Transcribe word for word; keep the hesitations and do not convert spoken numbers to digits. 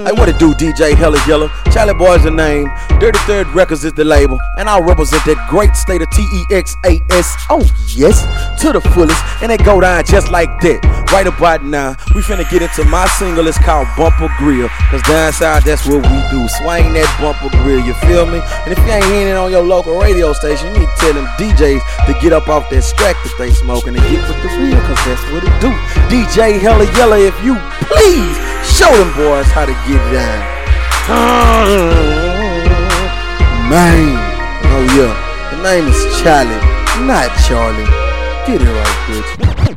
Hey, what it do, D J Hella Yella? Charlie Boy's the name, Dirty Third Records is the label, and I represent that great state of T E X A S. Oh yes, to the fullest, and it go down just like that. Right about now, we finna get into my single. It's called Bumper Grill, cause down south that's what we do. Swing that bumper grill, you feel me? And if you ain't hearing it on your local radio station, you need to tell them D Js to get up off that stack that they smoking and get with the real, cause that's what it do. D J Hella Yella, if you please show them boys how to get down. Man, oh yeah, the name is Charlie, not Charlie. Get it right, bitch.